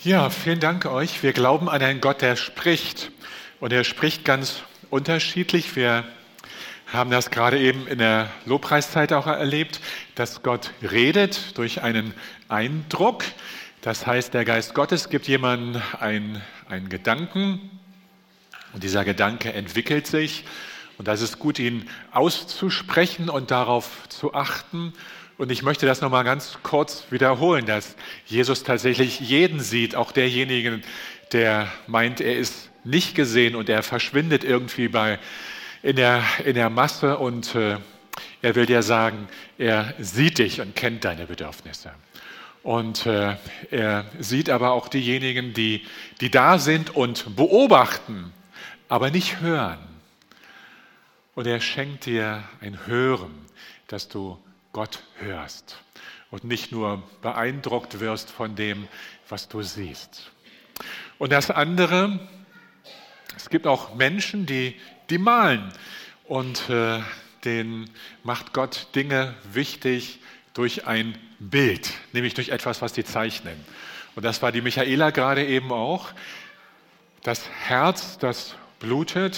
Ja, vielen Dank euch. Wir glauben an einen Gott, der spricht. Und er spricht ganz unterschiedlich. Wir haben das gerade eben in der Lobpreiszeit auch erlebt, dass Gott redet durch einen Eindruck. Das heißt, der Geist Gottes gibt jemandem einen Gedanken und dieser Gedanke entwickelt sich. Und das ist gut, ihn auszusprechen und darauf zu achten. Und ich möchte das nochmal ganz kurz wiederholen, dass Jesus tatsächlich jeden sieht, auch derjenigen, der meint, er ist nicht gesehen und er verschwindet irgendwie in der Masse und er will dir sagen, er sieht dich und kennt deine Bedürfnisse. Und er sieht aber auch diejenigen, die da sind und beobachten, aber nicht hören. Und er schenkt dir ein Hören, dass du Gott hörst und nicht nur beeindruckt wirst von dem, was du siehst. Und das andere, es gibt auch Menschen, die malen und denen macht Gott Dinge wichtig durch ein Bild, nämlich durch etwas, was die zeichnen. Und das war die Michaela gerade eben auch. Das Herz, das blutet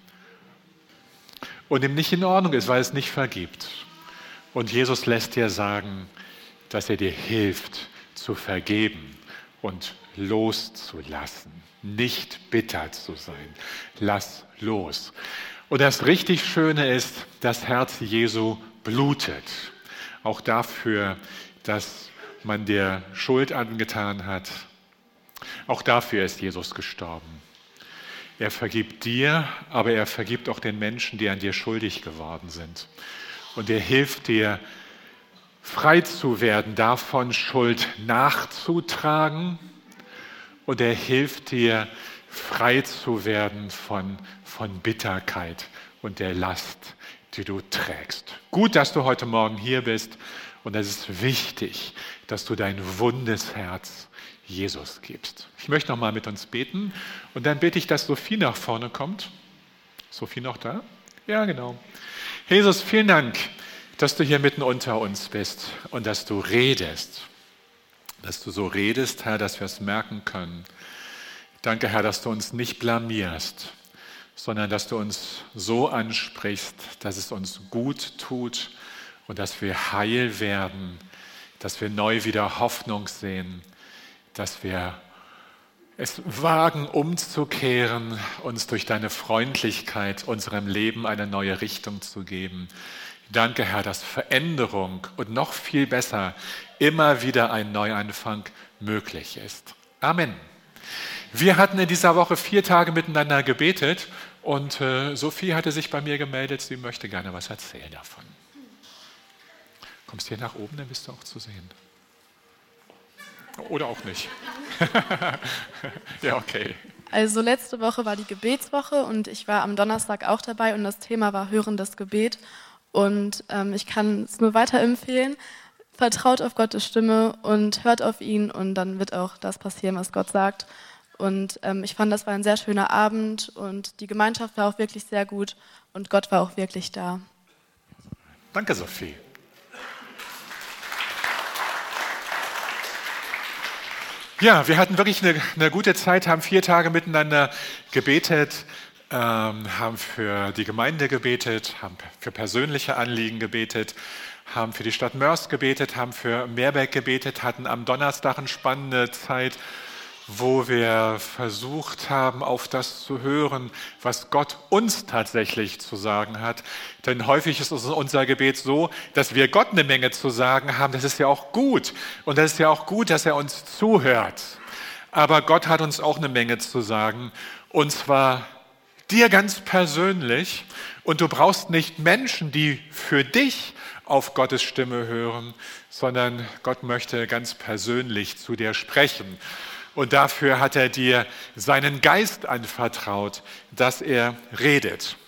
und ihm nicht in Ordnung ist, weil es nicht vergibt. Und Jesus lässt dir sagen, dass er dir hilft, zu vergeben und loszulassen, nicht bitter zu sein. Lass los. Und das richtig Schöne ist, das Herz Jesu blutet. Auch dafür, dass man dir Schuld angetan hat. Auch dafür ist Jesus gestorben. Er vergibt dir, aber er vergibt auch den Menschen, die an dir schuldig geworden sind. Und er hilft dir, frei zu werden, davon Schuld nachzutragen. Und er hilft dir, frei zu werden von Bitterkeit und der Last, die du trägst. Gut, dass du heute Morgen hier bist. Und es ist wichtig, dass du dein wundes Herz Jesus gibst. Ich möchte noch mal mit uns beten. Und dann bete ich, dass Sophie nach vorne kommt. Sophie noch da? Ja, genau. Jesus, vielen Dank, dass du hier mitten unter uns bist und dass du redest. Dass du so redest, Herr, dass wir es merken können. Danke, Herr, dass du uns nicht blamierst, sondern dass du uns so ansprichst, dass es uns gut tut und dass wir heil werden, dass wir neu wieder Hoffnung sehen, dass wir es wagen, umzukehren, uns durch deine Freundlichkeit unserem Leben eine neue Richtung zu geben. Danke, Herr, dass Veränderung und noch viel besser immer wieder ein Neuanfang möglich ist. Amen. Wir hatten in dieser Woche 4 Tage miteinander gebetet und Sophie hatte sich bei mir gemeldet, sie möchte gerne was erzählen davon. Kommst du hier nach oben, dann bist du auch zu sehen. Oder auch nicht. Ja, okay. Also letzte Woche war die Gebetswoche und ich war am Donnerstag auch dabei und das Thema war hörendes Gebet. Und ich kann es nur weiterempfehlen. Vertraut auf Gottes Stimme und hört auf ihn und dann wird auch das passieren, was Gott sagt. Und ich fand, das war ein sehr schöner Abend und die Gemeinschaft war auch wirklich sehr gut und Gott war auch wirklich da. Danke, Sophie. Ja, wir hatten wirklich eine gute Zeit, haben 4 Tage miteinander gebetet, haben für die Gemeinde gebetet, haben für persönliche Anliegen gebetet, haben für die Stadt Moers gebetet, haben für Meerbeck gebetet, hatten am Donnerstag eine spannende Zeit, wo wir versucht haben, auf das zu hören, was Gott uns tatsächlich zu sagen hat. Denn häufig ist unser Gebet so, dass wir Gott eine Menge zu sagen haben. Das ist ja auch gut. Und das ist ja auch gut, dass er uns zuhört. Aber Gott hat uns auch eine Menge zu sagen. Und zwar dir ganz persönlich. Und du brauchst nicht Menschen, die für dich auf Gottes Stimme hören, sondern Gott möchte ganz persönlich zu dir sprechen. Und dafür hat er dir seinen Geist anvertraut, dass er redet.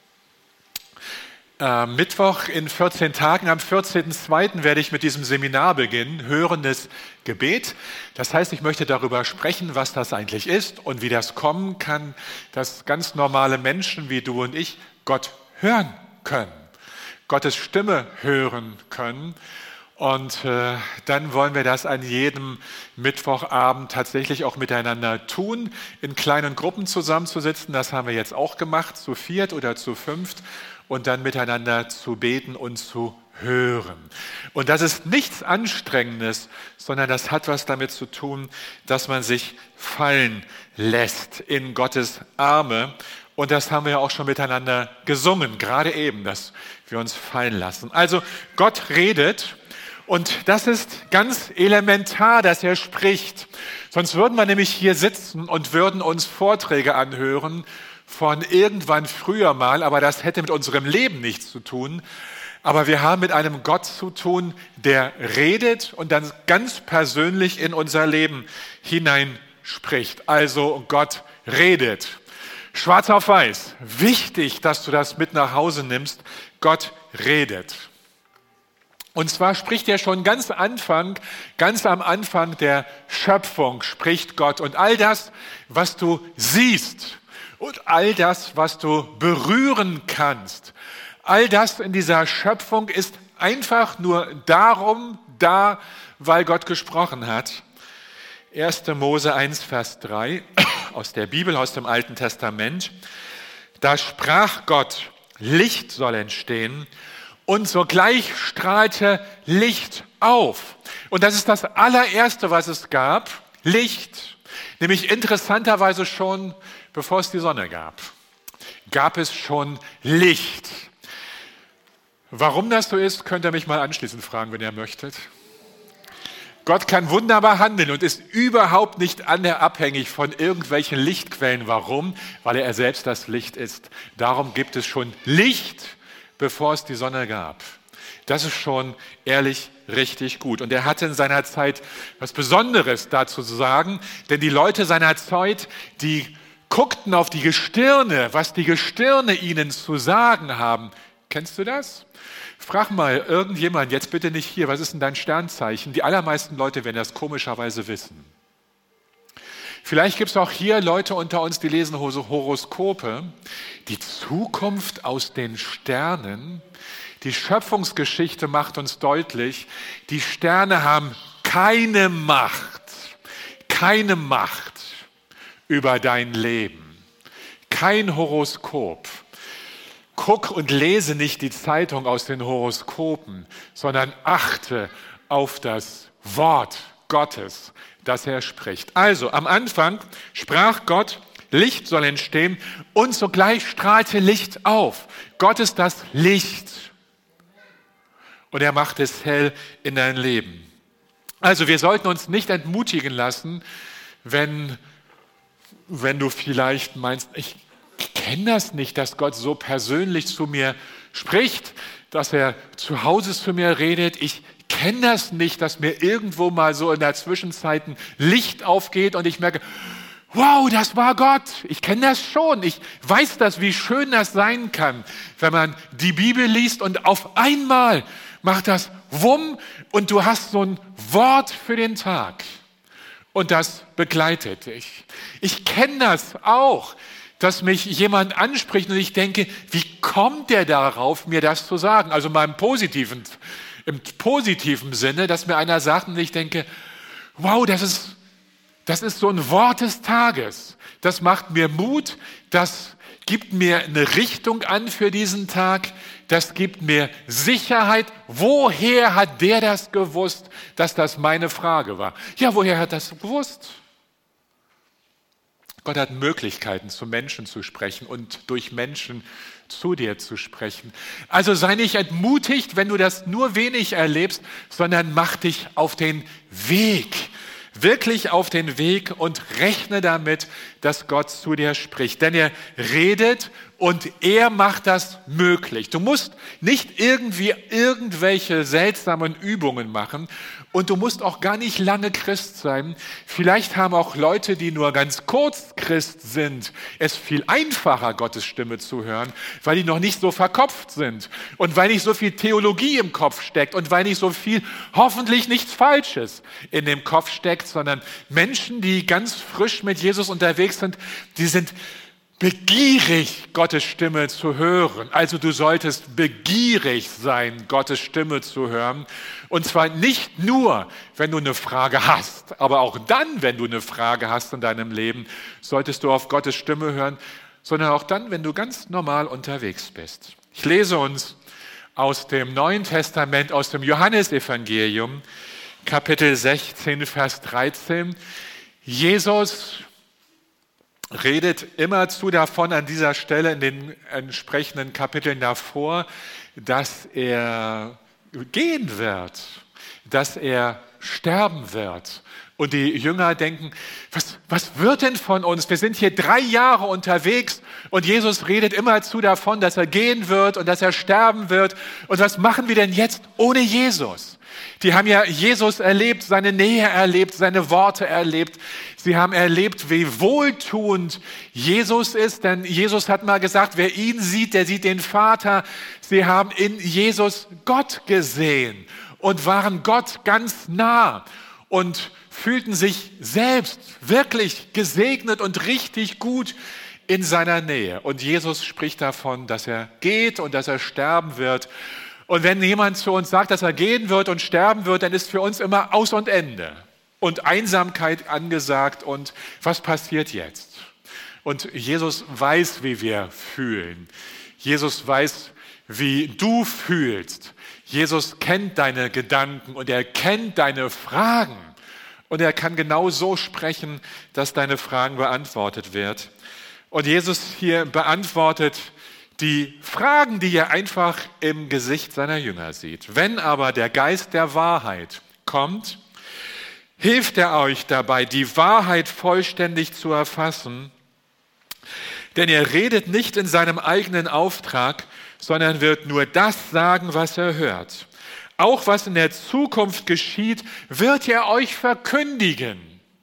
Mittwoch in 14 Tagen, am 14.02. werde ich mit diesem Seminar beginnen, hörendes Gebet. Das heißt, ich möchte darüber sprechen, was das eigentlich ist und wie das kommen kann, dass ganz normale Menschen wie du und ich Gott hören können, Gottes Stimme hören können. Und dann wollen wir das an jedem Mittwochabend tatsächlich auch miteinander tun, in kleinen Gruppen zusammenzusitzen. Das haben wir jetzt auch gemacht, zu viert oder zu fünft, und dann miteinander zu beten und zu hören. Und das ist nichts Anstrengendes, sondern das hat was damit zu tun, dass man sich fallen lässt in Gottes Arme. Und das haben wir ja auch schon miteinander gesungen, gerade eben, dass wir uns fallen lassen. Also Gott redet, und das ist ganz elementar, dass er spricht. Sonst würden wir nämlich hier sitzen und würden uns Vorträge anhören von irgendwann früher mal, aber das hätte mit unserem Leben nichts zu tun. Aber wir haben mit einem Gott zu tun, der redet und dann ganz persönlich in unser Leben hineinspricht. Also Gott redet. Schwarz auf weiß. Wichtig, dass du das mit nach Hause nimmst. Gott redet. Und zwar spricht er schon ganz am Anfang der Schöpfung spricht Gott. Und all das, was du siehst und all das, was du berühren kannst, all das in dieser Schöpfung ist einfach nur darum da, weil Gott gesprochen hat. 1. Mose 1, Vers 3 aus der Bibel, aus dem Alten Testament. Da sprach Gott, Licht soll entstehen, und sogleich strahlte Licht auf. Und das ist das allererste, was es gab, Licht. Nämlich interessanterweise schon, bevor es die Sonne gab es schon Licht. Warum das so ist, könnt ihr mich mal anschließend fragen, wenn ihr möchtet. Gott kann wunderbar handeln und ist überhaupt nicht abhängig von irgendwelchen Lichtquellen. Warum? Weil er selbst das Licht ist. Darum gibt es schon Licht, bevor es die Sonne gab. Das ist schon ehrlich richtig gut. Und er hatte in seiner Zeit was Besonderes dazu zu sagen, denn die Leute seiner Zeit, die guckten auf die Gestirne, was die Gestirne ihnen zu sagen haben. Kennst du das? Frag mal irgendjemand, jetzt bitte nicht hier, was ist denn dein Sternzeichen? Die allermeisten Leute werden das komischerweise wissen. Vielleicht gibt es auch hier Leute unter uns, die lesen Horoskope. Die Zukunft aus den Sternen, die Schöpfungsgeschichte macht uns deutlich, die Sterne haben keine Macht über dein Leben. Kein Horoskop. Guck und lese nicht die Zeitung aus den Horoskopen, sondern achte auf das Wort Gottes, das er spricht. Also am Anfang sprach Gott, Licht soll entstehen, und sogleich strahlte Licht auf. Gott ist das Licht und er macht es hell in dein Leben. Also wir sollten uns nicht entmutigen lassen, wenn du vielleicht meinst, ich kenne das nicht, dass Gott so persönlich zu mir spricht, dass er zu Hause zu mir redet. Ich kenne das nicht, dass mir irgendwo mal so in der Zwischenzeit ein Licht aufgeht und ich merke, wow, das war Gott. Ich kenne das schon. Ich weiß das, wie schön das sein kann, wenn man die Bibel liest und auf einmal macht das Wumm und du hast so ein Wort für den Tag und das begleitet dich. Ich kenne das auch, dass mich jemand anspricht und ich denke, wie kommt der darauf, mir das zu sagen? Also mal im positiven Sinne, dass mir einer sagt und ich denke, wow, das ist so ein Wort des Tages. Das macht mir Mut, das gibt mir eine Richtung an für diesen Tag, das gibt mir Sicherheit. Woher hat der das gewusst, dass das meine Frage war? Ja, woher hat das gewusst? Gott hat Möglichkeiten, zu Menschen zu sprechen und durch Menschen zu dir zu sprechen. Also sei nicht entmutigt, wenn du das nur wenig erlebst, sondern mach dich auf den Weg. Wirklich auf den Weg und rechne damit, dass Gott zu dir spricht. Denn er redet und er macht das möglich. Du musst nicht irgendwie irgendwelche seltsamen Übungen machen und du musst auch gar nicht lange Christ sein. Vielleicht haben auch Leute, die nur ganz kurz Christ sind, es viel einfacher, Gottes Stimme zu hören, weil die noch nicht so verkopft sind und weil nicht so viel Theologie im Kopf steckt und weil nicht so viel, hoffentlich nichts Falsches in dem Kopf steckt, sondern Menschen, die ganz frisch mit Jesus unterwegs sind, die sind begierig, Gottes Stimme zu hören. Also du solltest begierig sein, Gottes Stimme zu hören. Und zwar nicht nur, wenn du eine Frage hast, aber auch dann, wenn du eine Frage hast in deinem Leben, solltest du auf Gottes Stimme hören, sondern auch dann, wenn du ganz normal unterwegs bist. Ich lese uns aus dem Neuen Testament, aus dem Johannesevangelium, Kapitel 16, Vers 13. Jesus redet immerzu davon an dieser Stelle in den entsprechenden Kapiteln davor, dass er gehen wird, dass er sterben wird. Und die Jünger denken, was wird denn von uns? Wir sind hier 3 Jahre unterwegs und Jesus redet immerzu davon, dass er gehen wird und dass er sterben wird. Und was machen wir denn jetzt ohne Jesus? Die haben ja Jesus erlebt, seine Nähe erlebt, seine Worte erlebt. Sie haben erlebt, wie wohltuend Jesus ist, denn Jesus hat mal gesagt, wer ihn sieht, der sieht den Vater. Sie haben in Jesus Gott gesehen und waren Gott ganz nah und fühlten sich selbst wirklich gesegnet und richtig gut in seiner Nähe. Und Jesus spricht davon, dass er geht und dass er sterben wird. Und wenn jemand zu uns sagt, dass er gehen wird und sterben wird, dann ist für uns immer Aus und Ende und Einsamkeit angesagt und was passiert jetzt? Und Jesus weiß, wie wir fühlen. Jesus weiß, wie du fühlst. Jesus kennt deine Gedanken und er kennt deine Fragen. Und er kann genau so sprechen, dass deine Fragen beantwortet werden. Und Jesus hier beantwortet die Fragen, die er einfach im Gesicht seiner Jünger sieht. Wenn aber der Geist der Wahrheit kommt, hilft er euch dabei, die Wahrheit vollständig zu erfassen. Denn er redet nicht in seinem eigenen Auftrag, sondern wird nur das sagen, was er hört. Auch was in der Zukunft geschieht, wird er euch verkündigen.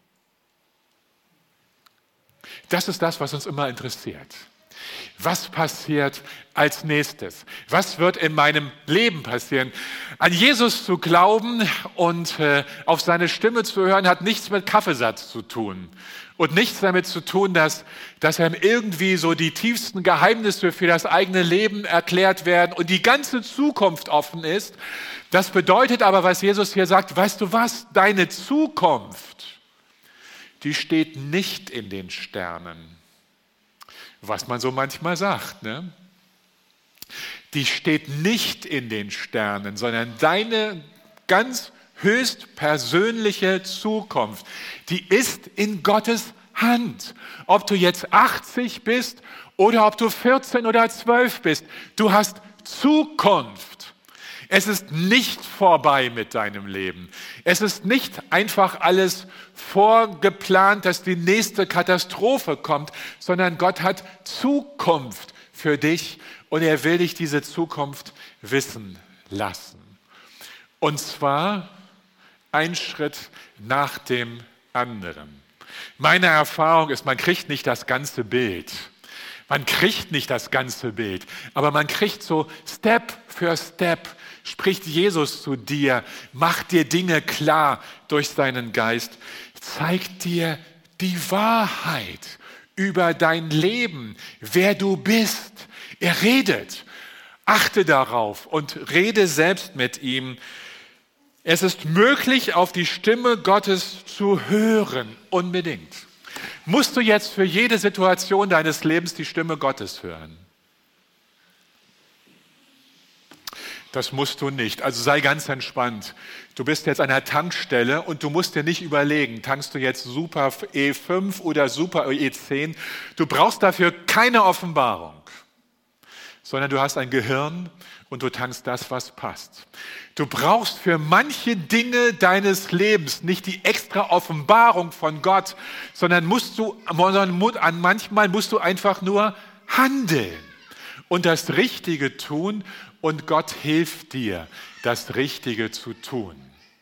Das ist das, was uns immer interessiert. Was passiert als nächstes? Was wird in meinem Leben passieren? An Jesus zu glauben und auf seine Stimme zu hören, hat nichts mit Kaffeesatz zu tun. Und nichts damit zu tun, dass einem irgendwie so die tiefsten Geheimnisse für das eigene Leben erklärt werden und die ganze Zukunft offen ist. Das bedeutet aber, was Jesus hier sagt, weißt du was? Deine Zukunft, die steht nicht in den Sternen. Was man so manchmal sagt, ne? Die steht nicht in den Sternen, sondern deine ganz höchst persönliche Zukunft, die ist in Gottes Hand. Ob du jetzt 80 bist oder ob du 14 oder 12 bist, du hast Zukunft. Es ist nicht vorbei mit deinem Leben. Es ist nicht einfach alles vorgeplant, dass die nächste Katastrophe kommt, sondern Gott hat Zukunft für dich und er will dich diese Zukunft wissen lassen. Und zwar ein Schritt nach dem anderen. Meine Erfahrung ist, man kriegt nicht das ganze Bild. Man kriegt nicht das ganze Bild, aber man kriegt so Step für Step, spricht Jesus zu dir, macht dir Dinge klar durch seinen Geist, zeigt dir die Wahrheit über dein Leben, wer du bist. Er redet. Achte darauf und rede selbst mit ihm. Es ist möglich, auf die Stimme Gottes zu hören, unbedingt. Musst du jetzt für jede Situation deines Lebens die Stimme Gottes hören? Das musst du nicht. Also sei ganz entspannt. Du bist jetzt an einer Tankstelle und du musst dir nicht überlegen, tankst du jetzt Super E5 oder Super E10? Du brauchst dafür keine Offenbarung, sondern du hast ein Gehirn und du tankst das, was passt. Du brauchst für manche Dinge deines Lebens nicht die extra Offenbarung von Gott, sondern manchmal musst du einfach nur handeln und das Richtige tun und Gott hilft dir, das Richtige zu tun.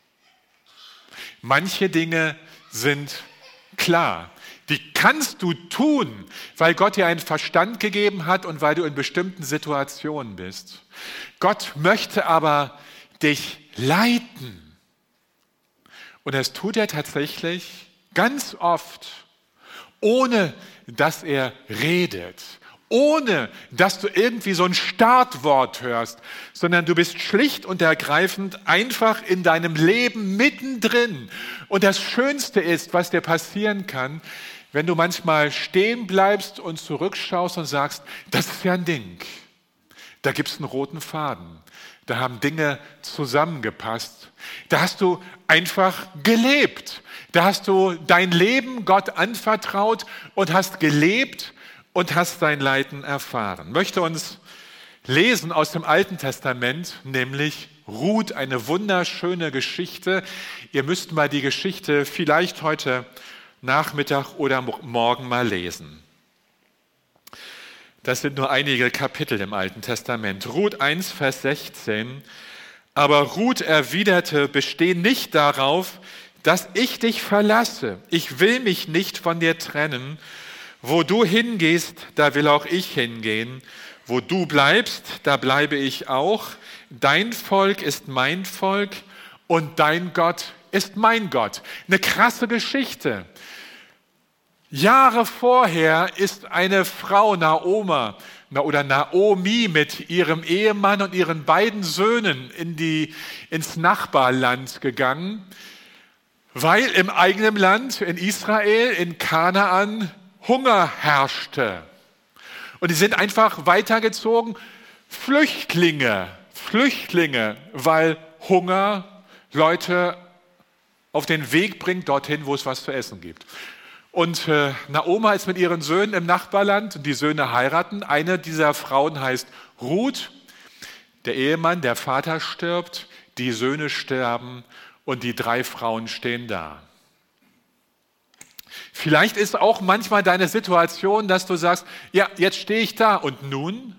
Manche Dinge sind klar. Die kannst du tun, weil Gott dir einen Verstand gegeben hat und weil du in bestimmten Situationen bist. Gott möchte aber dich leiten. Und das tut er tatsächlich ganz oft, ohne dass er redet, ohne dass du irgendwie so ein Startwort hörst, sondern du bist schlicht und ergreifend einfach in deinem Leben mittendrin. Und das Schönste ist, was dir passieren kann, wenn du manchmal stehen bleibst und zurückschaust und sagst, das ist ja ein Ding. Da gibt es einen roten Faden. Da haben Dinge zusammengepasst. Da hast du einfach gelebt. Da hast du dein Leben Gott anvertraut und hast gelebt und hast dein Leiden erfahren. Ich möchte uns lesen aus dem Alten Testament, nämlich Ruth, eine wunderschöne Geschichte. Ihr müsst mal die Geschichte vielleicht heute Nachmittag oder morgen mal lesen. Das sind nur einige Kapitel im Alten Testament. Ruth 1, Vers 16. Aber Ruth erwiderte, besteh nicht darauf, dass ich dich verlasse. Ich will mich nicht von dir trennen. Wo du hingehst, da will auch ich hingehen. Wo du bleibst, da bleibe ich auch. Dein Volk ist mein Volk und dein Gott ist mein Gott. Eine krasse Geschichte. Jahre vorher ist eine Frau, Naomi, mit ihrem Ehemann und ihren beiden Söhnen ins Nachbarland gegangen, weil im eigenen Land, in Israel, in Kanaan, Hunger herrschte. Und die sind einfach weitergezogen, Flüchtlinge, weil Hunger Leute auf den Weg bringt, dorthin, wo es was zu essen gibt. Und Naomi ist mit ihren Söhnen im Nachbarland und die Söhne heiraten. Eine dieser Frauen heißt Ruth. Der Ehemann, der Vater stirbt, die Söhne sterben und die 3 Frauen stehen da. Vielleicht ist auch manchmal deine Situation, dass du sagst, ja, jetzt stehe ich da und nun?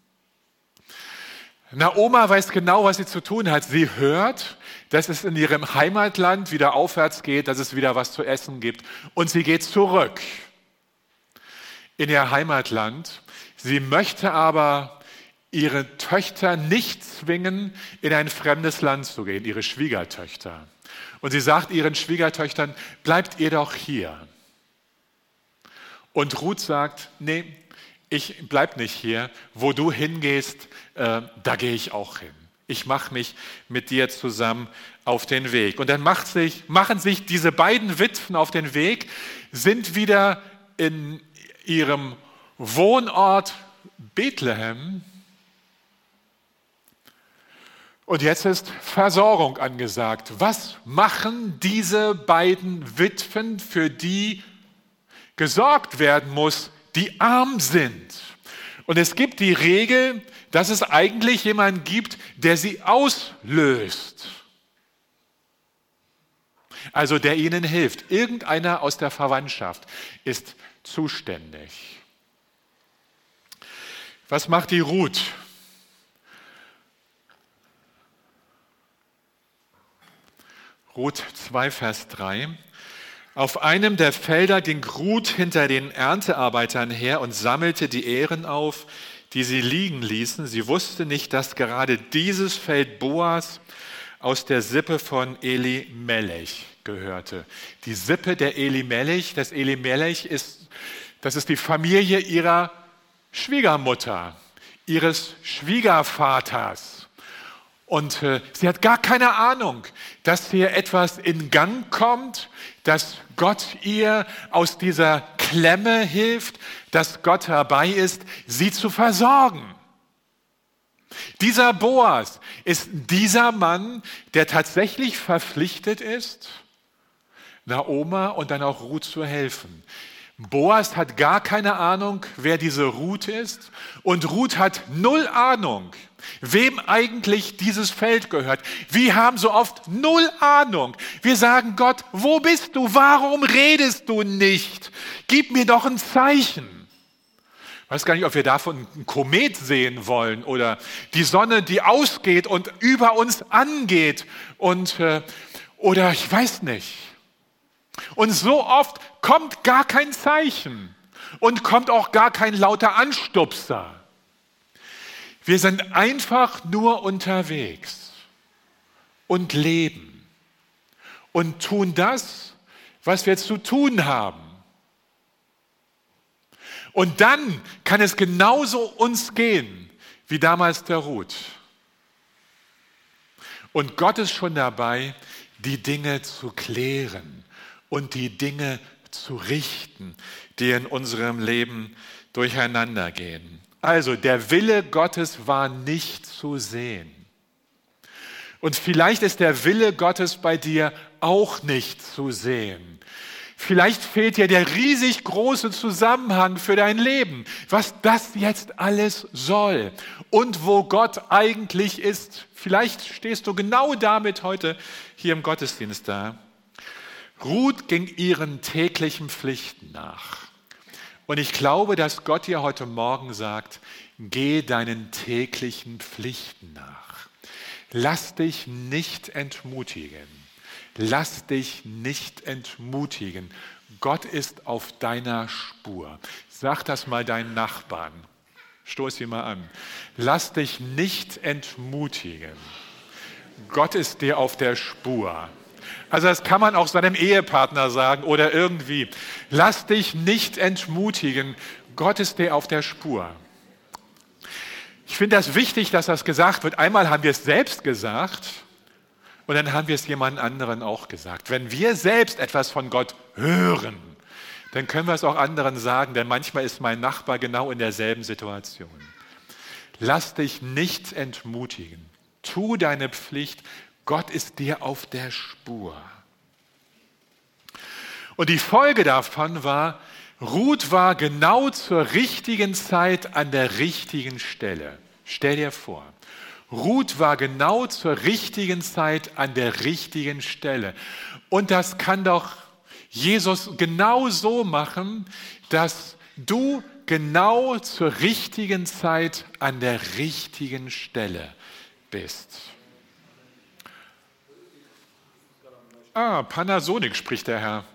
Naomi weiß genau, was sie zu tun hat. Sie hört, dass es in ihrem Heimatland wieder aufwärts geht, dass es wieder was zu essen gibt. Und sie geht zurück in ihr Heimatland. Sie möchte aber ihre Töchter nicht zwingen, in ein fremdes Land zu gehen, ihre Schwiegertöchter. Und sie sagt ihren Schwiegertöchtern, bleibt ihr doch hier. Und Ruth sagt, nee, ich bleib nicht hier. Wo du hingehst, da gehe ich auch hin. Ich mache mich mit dir zusammen auf den Weg. Und dann machen sich diese beiden Witwen auf den Weg, sind wieder in ihrem Wohnort Bethlehem. Und jetzt ist Versorgung angesagt. Was machen diese beiden Witwen, für die gesorgt werden muss, die arm sind? Und es gibt die Regel, dass es eigentlich jemanden gibt, der sie auslöst. Also der ihnen hilft. Irgendeiner aus der Verwandtschaft ist zuständig. Was macht die Ruth? Ruth 2, Vers 3. Auf einem der Felder ging Ruth hinter den Erntearbeitern her und sammelte die Ähren auf, die sie liegen ließen. Sie wusste nicht, dass gerade dieses Feld Boas aus der Sippe von Elimelech gehörte. Die Sippe der Elimelech, das ist die Familie ihrer Schwiegermutter, ihres Schwiegervaters. Und sie hat gar keine Ahnung, dass hier etwas in Gang kommt, dass Gott ihr aus dieser Klemme hilft, dass Gott dabei ist, sie zu versorgen. Dieser Boas ist dieser Mann, der tatsächlich verpflichtet ist, Naomi und dann auch Ruth zu helfen. Boas hat gar keine Ahnung, wer diese Ruth ist, und Ruth hat 0 Ahnung, wem eigentlich dieses Feld gehört. Wir haben so oft 0 Ahnung. Wir sagen, Gott, wo bist du? Warum redest du nicht? Gib mir doch ein Zeichen. Ich weiß gar nicht, ob wir davon einen Komet sehen wollen oder die Sonne, die ausgeht und über uns angeht oder ich weiß nicht. Und so oft kommt gar kein Zeichen und kommt auch gar kein lauter Anstupser. Wir sind einfach nur unterwegs und leben und tun das, was wir zu tun haben. Und dann kann es genauso uns gehen, wie damals der Ruth. Und Gott ist schon dabei, die Dinge zu klären und die Dinge zu richten, die in unserem Leben durcheinander gehen. Also der Wille Gottes war nicht zu sehen. Und vielleicht ist der Wille Gottes bei dir auch nicht zu sehen. Vielleicht fehlt dir der riesig große Zusammenhang für dein Leben, was das jetzt alles soll und wo Gott eigentlich ist. Vielleicht stehst du genau damit heute hier im Gottesdienst da. Ruth ging ihren täglichen Pflichten nach. Und ich glaube, dass Gott dir heute Morgen sagt, geh deinen täglichen Pflichten nach. Lass dich nicht entmutigen. Lass dich nicht entmutigen. Gott ist auf deiner Spur. Sag das mal deinen Nachbarn. Stoß sie mal an. Lass dich nicht entmutigen. Gott ist dir auf der Spur. Also das kann man auch seinem Ehepartner sagen oder irgendwie. Lass dich nicht entmutigen. Gott ist dir auf der Spur. Ich finde das wichtig, dass das gesagt wird. Einmal haben wir es selbst gesagt und dann haben wir es jemand anderen auch gesagt. Wenn wir selbst etwas von Gott hören, dann können wir es auch anderen sagen, denn manchmal ist mein Nachbar genau in derselben Situation. Lass dich nicht entmutigen. Tu deine Pflicht. Gott ist dir auf der Spur. Und die Folge davon war, Ruth war genau zur richtigen Zeit an der richtigen Stelle. Stell dir vor, Ruth war genau zur richtigen Zeit an der richtigen Stelle. Und das kann doch Jesus genau so machen, dass du genau zur richtigen Zeit an der richtigen Stelle bist. Panasonic spricht der Herr.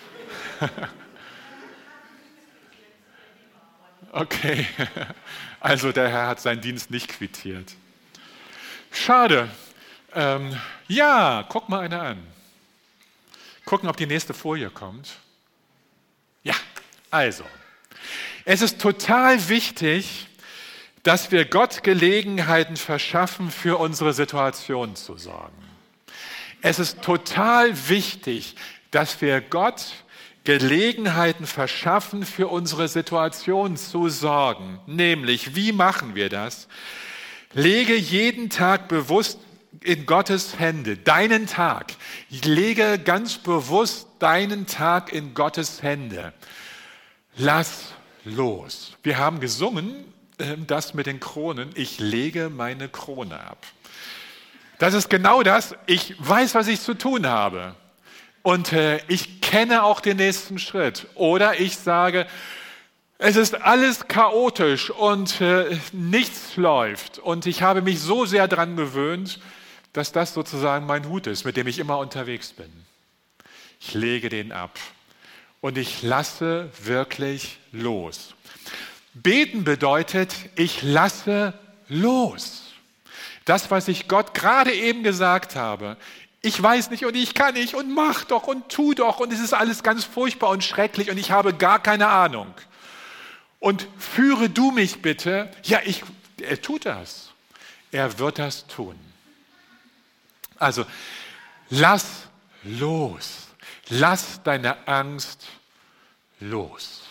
Okay, also der Herr hat seinen Dienst nicht quittiert. Schade. Ja, guck mal eine an. Gucken, ob die nächste Folie kommt. Ja, also. Es ist total wichtig, dass wir Gott Gelegenheiten verschaffen, für unsere Situation zu sorgen. Es ist total wichtig, dass wir Gott Gelegenheiten verschaffen, für unsere Situation zu sorgen. Nämlich, wie machen wir das? Lege jeden Tag bewusst in Gottes Hände, deinen Tag. Lege ganz bewusst deinen Tag in Gottes Hände. Lass los. Wir haben gesungen, das mit den Kronen. Ich lege meine Krone ab. Das ist genau das. Ich weiß, was ich zu tun habe. Und ich kenne auch den nächsten Schritt. Oder ich sage, es ist alles chaotisch und nichts läuft. Und ich habe mich so sehr daran gewöhnt, dass das sozusagen mein Hut ist, mit dem ich immer unterwegs bin. Ich lege den ab und ich lasse wirklich los. Beten bedeutet, ich lasse los. Das, was ich Gott gerade eben gesagt habe, ich weiß nicht und ich kann nicht und mach doch und tu doch und es ist alles ganz furchtbar und schrecklich und ich habe gar keine Ahnung. Und führe du mich bitte. Ja, er tut das. Er wird das tun. Also, lass los. Lass deine Angst los.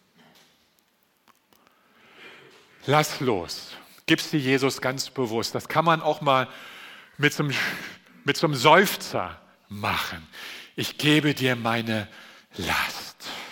Lass los. Gib sie Jesus ganz bewusst. Das kann man auch mal mit so einem Seufzer machen. Ich gebe dir meine Last.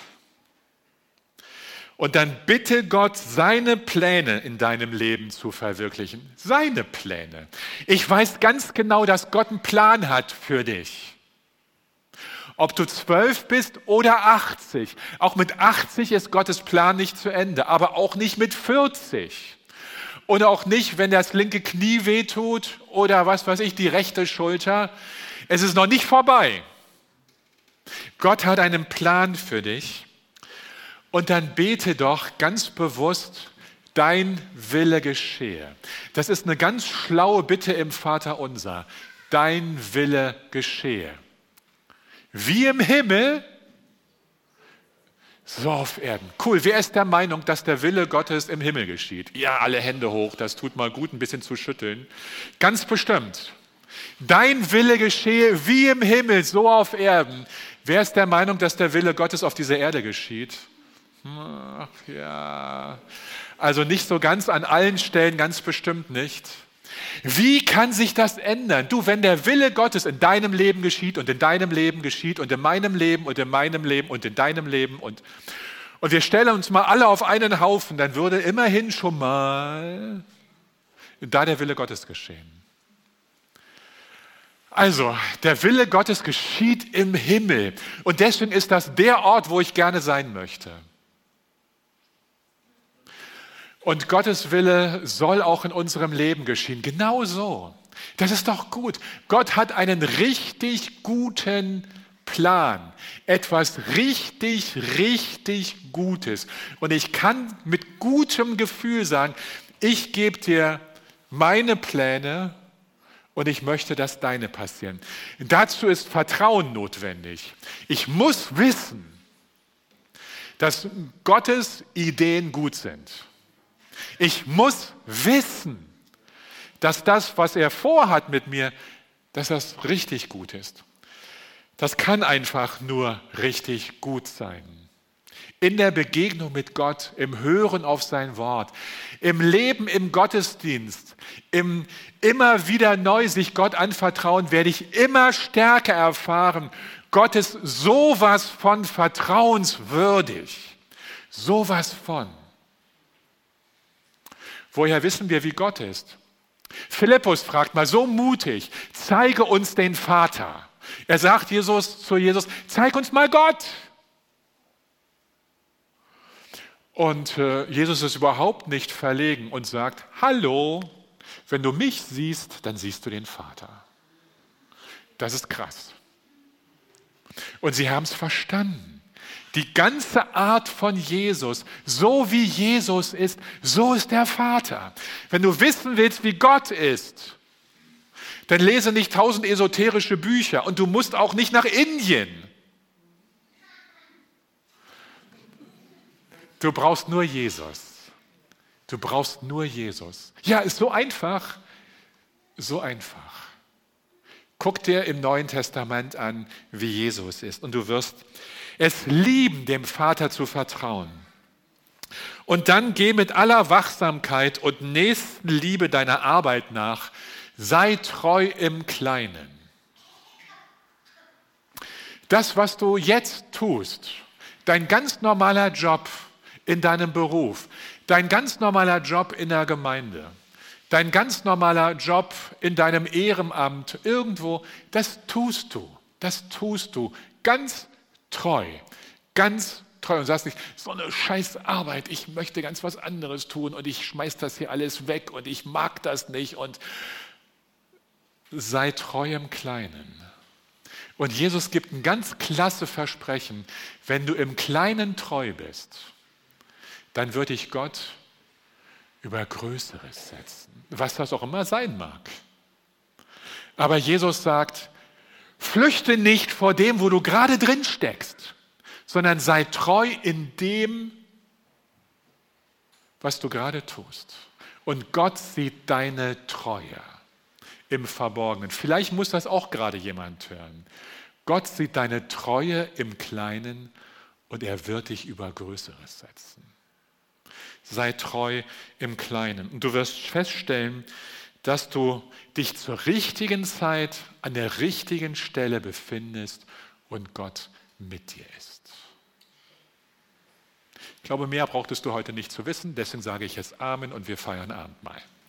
Und dann bitte Gott, seine Pläne in deinem Leben zu verwirklichen. Seine Pläne. Ich weiß ganz genau, dass Gott einen Plan hat für dich. Ob du 12 bist oder 80. Auch mit 80 ist Gottes Plan nicht zu Ende, aber auch nicht mit 40. Und auch nicht, wenn das linke Knie wehtut oder was weiß ich, die rechte Schulter. Es ist noch nicht vorbei. Gott hat einen Plan für dich. Und dann bete doch ganz bewusst, dein Wille geschehe. Das ist eine ganz schlaue Bitte im Vaterunser. Dein Wille geschehe. Wie im Himmel, So auf Erden. Cool, wer ist der Meinung, dass der Wille Gottes im Himmel geschieht? Ja, alle Hände hoch, das tut mal gut, ein bisschen zu schütteln. Ganz bestimmt. Dein Wille geschehe wie im Himmel, so auf Erden. Wer ist der Meinung, dass der Wille Gottes auf dieser Erde geschieht? Ach ja, also nicht so ganz an allen Stellen, ganz bestimmt nicht. Wie kann sich das ändern? Du, wenn der Wille Gottes in deinem Leben geschieht und in deinem Leben geschieht und in meinem Leben und in meinem Leben und in deinem Leben und wir stellen uns mal alle auf einen Haufen, dann würde immerhin schon mal da der Wille Gottes geschehen. Also, der Wille Gottes geschieht im Himmel und deswegen ist das der Ort, wo ich gerne sein möchte. Und Gottes Wille soll auch in unserem Leben geschehen. Genau so. Das ist doch gut. Gott hat einen richtig guten Plan. Etwas richtig, richtig Gutes. Und ich kann mit gutem Gefühl sagen, ich gebe dir meine Pläne und ich möchte, dass deine passieren. Dazu ist Vertrauen notwendig. Ich muss wissen, dass Gottes Ideen gut sind. Ich muss wissen, dass das, was er vorhat mit mir, dass das richtig gut ist. Das kann einfach nur richtig gut sein. In der Begegnung mit Gott, im Hören auf sein Wort, im Leben im Gottesdienst, im immer wieder neu sich Gott anvertrauen, werde ich immer stärker erfahren, Gott ist sowas von vertrauenswürdig. Sowas von. Woher wissen wir, wie Gott ist? Philippus fragt mal so mutig, zeige uns den Vater. Er sagt zu Jesus, zeig uns mal Gott. Und Jesus ist überhaupt nicht verlegen und sagt, hallo, wenn du mich siehst, dann siehst du den Vater. Das ist krass. Und sie haben es verstanden. Die ganze Art von Jesus, so wie Jesus ist, so ist der Vater. Wenn du wissen willst, wie Gott ist, dann lese nicht 1000 esoterische Bücher und du musst auch nicht nach Indien. Du brauchst nur Jesus. Du brauchst nur Jesus. Ja, ist so einfach. So einfach. Guck dir im Neuen Testament an, wie Jesus ist und du wirst es lieben, dem Vater zu vertrauen. Und dann geh mit aller Wachsamkeit und Nächstenliebe deiner Arbeit nach. Sei treu im Kleinen. Das, was du jetzt tust, dein ganz normaler Job in deinem Beruf, dein ganz normaler Job in der Gemeinde, dein ganz normaler Job in deinem Ehrenamt irgendwo, das tust du ganz treu und sagst nicht, so eine scheiß Arbeit, ich möchte ganz was anderes tun und ich schmeiß das hier alles weg und ich mag das nicht und sei treu im Kleinen. Und Jesus gibt ein ganz klasse Versprechen, wenn du im Kleinen treu bist, dann wird dich Gott über Größeres setzen, was das auch immer sein mag. Aber Jesus sagt, flüchte nicht vor dem, wo du gerade drin steckst, sondern sei treu in dem, was du gerade tust. Und Gott sieht deine Treue im Verborgenen. Vielleicht muss das auch gerade jemand hören. Gott sieht deine Treue im Kleinen und er wird dich über Größeres setzen. Sei treu im Kleinen. Und du wirst feststellen, dass du dich zur richtigen Zeit an der richtigen Stelle befindest und Gott mit dir ist. Ich glaube, mehr brauchtest du heute nicht zu wissen, deswegen sage ich jetzt Amen und wir feiern Abendmahl.